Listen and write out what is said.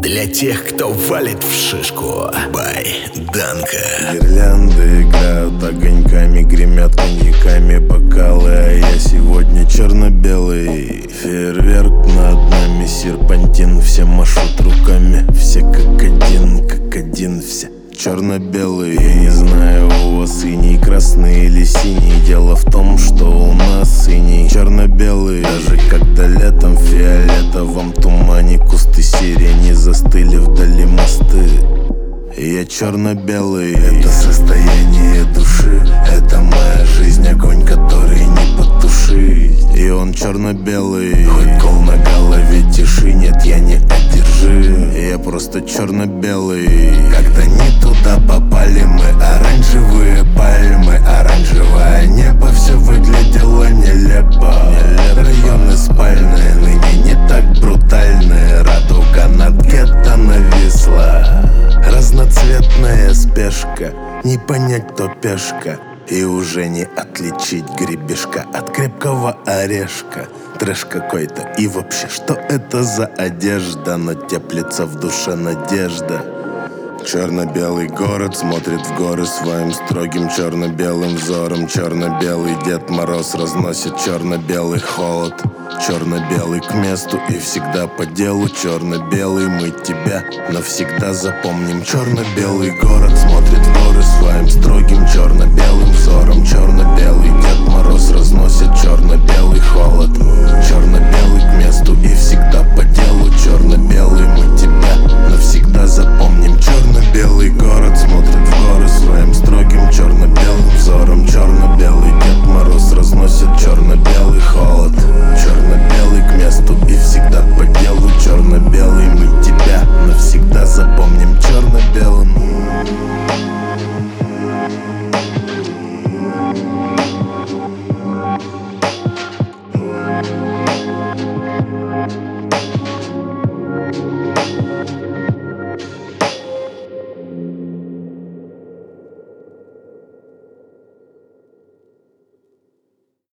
Для тех, кто валит в шишку. Бай Данка. Гирлянды играют огоньками, гремят коньяками бокалы, а я сегодня черно-белый. Фейерверк над нами, серпантин, все машут руками. Все как один, все черно-белый. Я не знаю, у вас синий, красный или синий. Дело в том, что у нас синий, черно-белый. Даже когда летом в фиолетовом тумане кусты сирени застыли вдали мосты. Я черно-белый. Это состояние души, это моя жизнь, огонь, который не потушить. И он черно-белый. Хоть кол на голове, тиши, нет, я не одержим. Я просто черно-белый. Когда не туда попали мы, оранжевые пальмы, оранжевое небо, все выглядело нелепо. Районы спальные ныне не так брутальные. Радуга над гетто нависла. Разноцветная спешка, не понять, кто пешка. И уже не отличить гребешка от крепкого орешка. Трэш какой-то, и вообще, что это за одежда? Но теплится в душе надежда. Черно-белый город смотрит в горы своим строгим черно-белым взором. Черно-белый Дед Мороз разносит черно-белый холод. Черно-белый к месту и всегда по делу. Черно-белый мы тебя навсегда запомним. Черно-белый город смотрит в горы